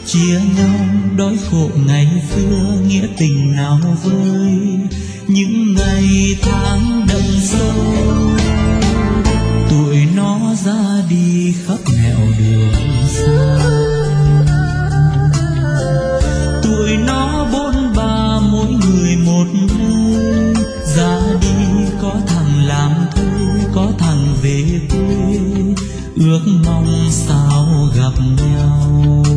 chia nhau đói khổ ngày xưa, nghĩa tình nào vơi những ngày tháng đậm sâu. Tuổi nó ra đi khắp nẻo đường xa, tuổi nó bôn ba mỗi người một nơi. Ra đi có thằng làm thuê, có thằng về quê, ước mong sao gặp nhau.